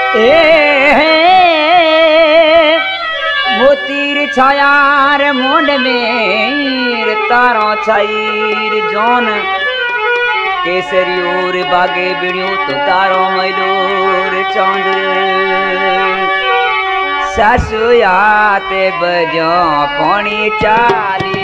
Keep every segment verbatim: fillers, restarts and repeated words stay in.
मोतीर छायार मुंड में तारों छाईर जोन केसरी और बागे बिड़ियो तो तारों मयूर चौंद सासु याते बजो पौनी चाली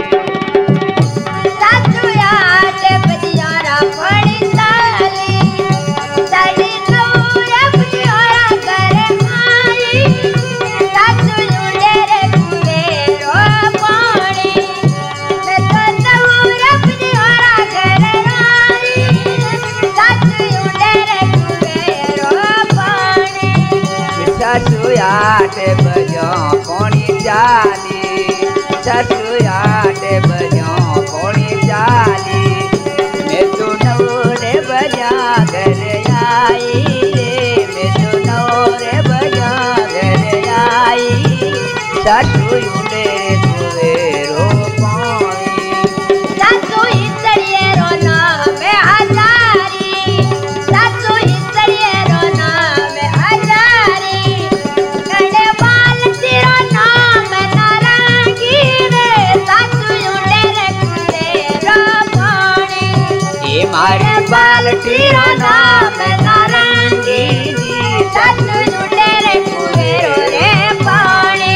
सासु याते बजियारा पौनी चाली साड़ी नूरे बुझियारा करे आई सासु लुडेरे कुबेरो पौनी मैं तो नूरे बुझियारा करे आई सासु लुडेरे कुबेरो पौनी सासु याते बजो पौनी चाली सासु याते बजो पौनी चाली मैं तो नौरे बजा घर आई रे मैं तो नौरे बजा घर आई सासु लुडेरे कुबेरो पौनी सासु हिसड़िएरो नाम हजारी सासु हिसड़िएरो नाम हजारी कड़े बाल तेरो नाम नारंगी रे सासु लुडेरे कुबेरो पौनी ये मारे बाल तेरो नाम नारंगी सासु लुडेरे कुबेरो रे पौनी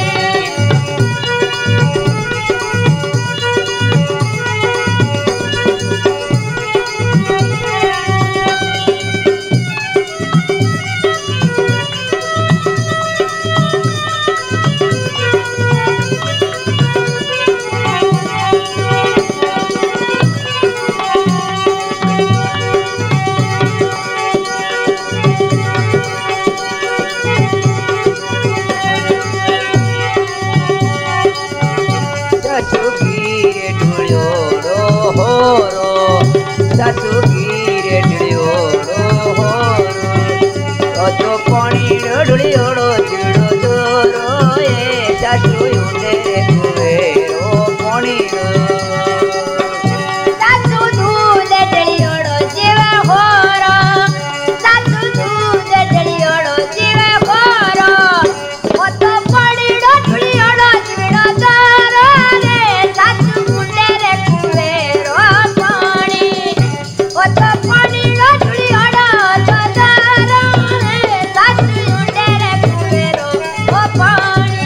सासु गिरे ढुलियोड़ो होरो सासु गिरे ढुलियोड़ो होरो तो पानी ढुलियोड़ो चिड़ो जोरो ए सासु लुडेरे कुबेरो पानी सासु दूध डलियोड़ो जीव होरो सासु दूध डलियोड़ो जीव होरो ओ तो पड़िड़ो ढुलियोड़ो चिड़ो दारो रे सासु लुडेरे कुबेरो पौनी ओ तो पड़िड़ो ढुलियोड़ो दारो रे सासु लुडेरे कुबेरो ओ पौनी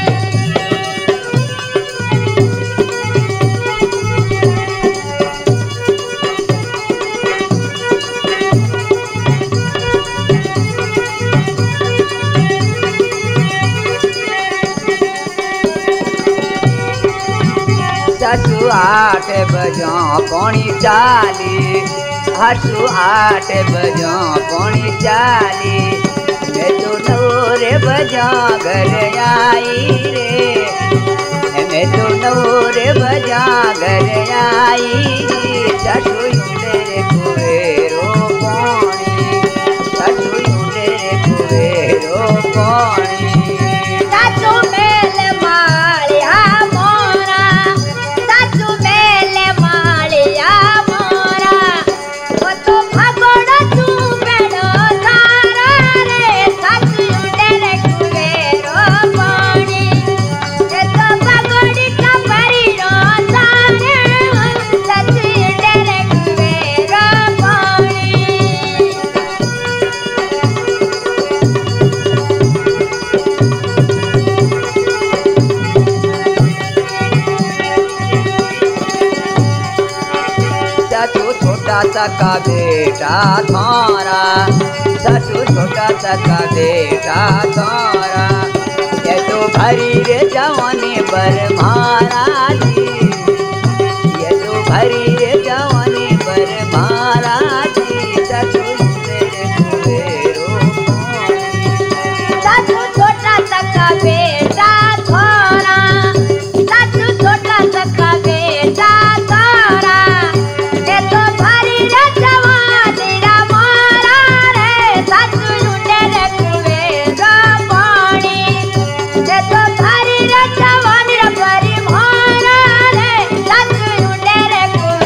सासु आठ बजो पौनी चाली हसु आठ बजो पौनी चाली मैं तो नौरे बजा घर आई रे मैं तो नौरे बजा घर आई सासु लुडेरे कुबेरो पौनी सासु लुडेरे कुबेरो पौनी सासु मेल मालिया मोरा सासु मेल मालिया मोरा ओ तो भगोड़ा तू बेड़ो तारा रे सासु लुडेरे कुबेरो पौनी ए तो भगोड़ी का परिरो तारे सासु लुडेरे कुबेरो पौनी सासु छोटा सा का बेटा थारा सासु छोटा सा का बेटा थारा ये तो भरी रे जवानी पर महाराजी ये तो भरी रे जवानी पर महाराजी सासु लुडेरे कुबेरो पौनी सासु छोटा सका बेटा थोरा सासु छोटा सका बेटा थोरा ये तो भरी रे जवानी रा मोरा रे सासु लुडेरे कुबेरो पौनी ये तो भरी रे जवानी रा भरी मोरा रे सासु लुडेरे कुबेरो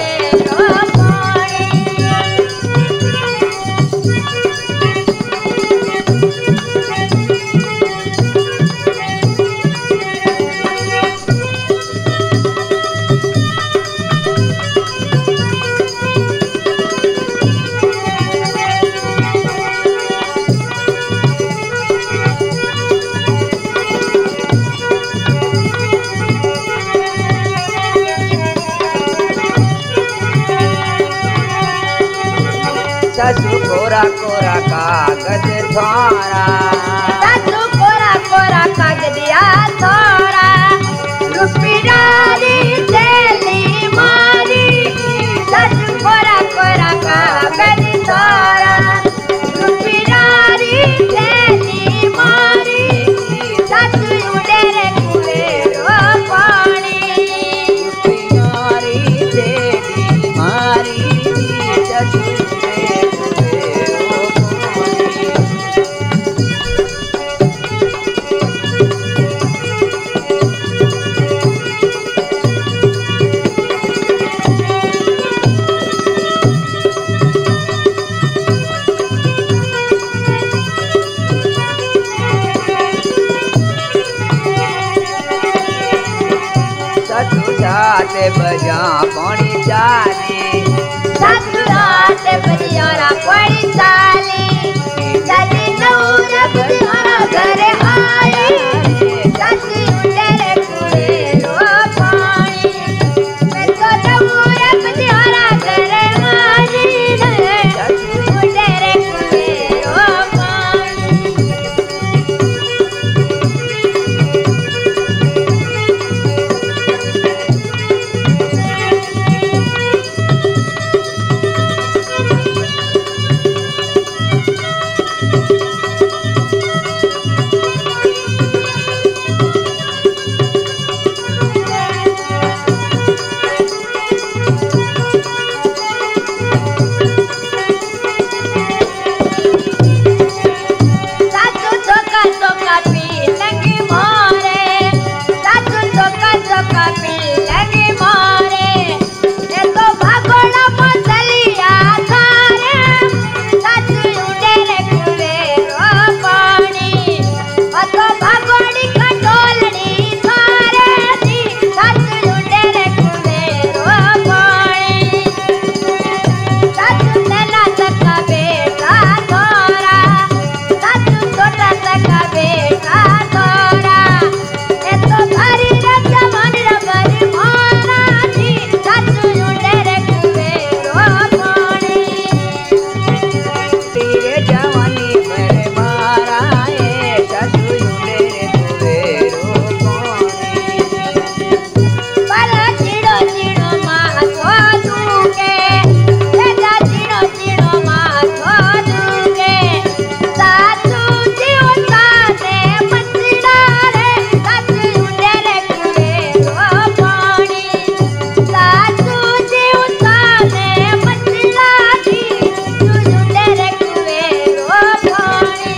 सासू कोरा कोरा कागज थोरा सासू कोरा कोरा कागदिया थोरा रुपयारी थैली मारी सासू कोरा कोरा कागज थोरा रुपयारी थैली मारी सासू उडेरे कुएरो पानी प्यारी देवी मारी सासू रे कुएरो पानी। सासू सात बजा पानी चाली सासू रात बजियारा पड़ी चाली चाली नौर बजियारा घर आई सासू उडेरे कुएरो पानी मैं तो नौर बजियारा घर आई सासू उडेरे कुएरो पानी। सासू चोका चोका पी लगी मोरे सासू चोका चोका पी लगी मोरे ये तो भागोड़ा मसलिया थारे सासू उडेरे कुएरो पानी ओ तो भागोड़ी खटोलड़ी थारे दी सासू उडेरे कुएरो पानी सासू नैना सका बेटा थोरा सासू छोटा सका बेटा थोरा ये तो भरी रजमन रबर मारा थी सासू उडेरे कुएरो पानी। तेरे जवानी पर मारा है सासू रे कुएरो पानी। पर चिड़ो चिड़ो माथो दूके तेजा चिड़ो चिड़ो माथो दूके सासू जीव साथे मचड़ा रे सासू उडेरे कुएरो पानी सासू जीव साथे मचड़ा दी सासू उडेरे कुएरो पानी।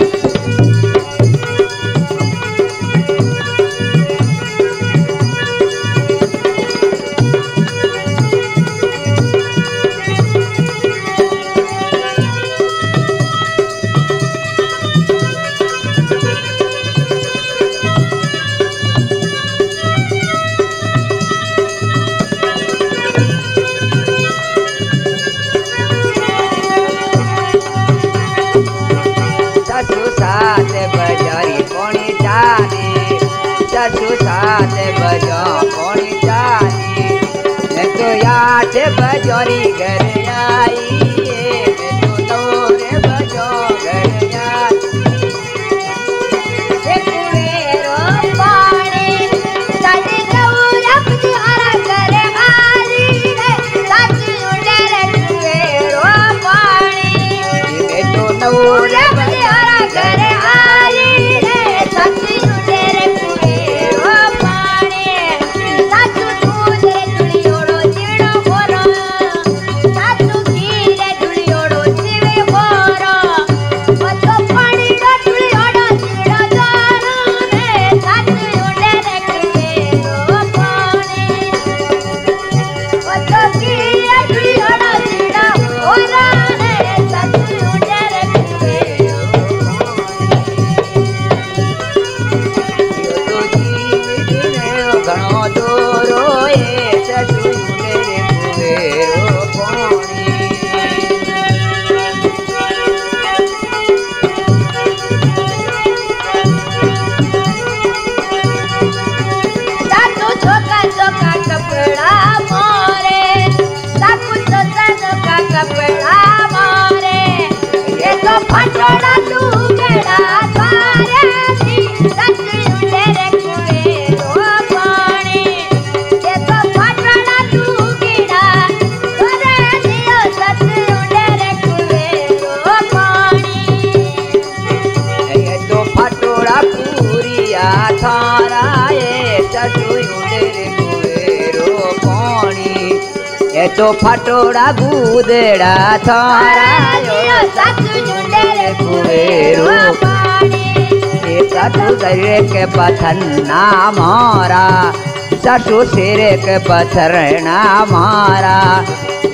सासू सात बजारी पानी चाली सासू सात बजा पानी चाली मैं तो आठ बजारी घर आई मैं तो नौ बजा घर आई। ये कुएरो पानी साजी नौरा बजियारा घर आई रे सासू उडेरे कुएरो पानी मैं तो नौ नौरा बजियारा घर आई रे सासू उडेरे कुएरो पानी सासू दूध रे तुड़ियोड़ो चिड़ो बोरो सासू घी रे तुड़ियोड़ो चिवे बोरो ओ तो पानी रो तुड़ियोड़ो चिड़ो दोरो रे सासू उडेरे कुएरो पानी ओ तो घी रे तुड़ियोड़ो चिड़ो बोरो रे सासू उडेरे कुएरो घणो दोरो ए सासू रे कुएरो पानी। सासू चोका चोका कपड़ा मोरे सासू चोका चोका कपड़ा मोरे तो फटोड़ा बूदड़ा थारा जियो सासू झुंडे रे कुए कुएरो हो पानी एक दूसरे के पथन्ना मारा ससु सिर के पथरना मारा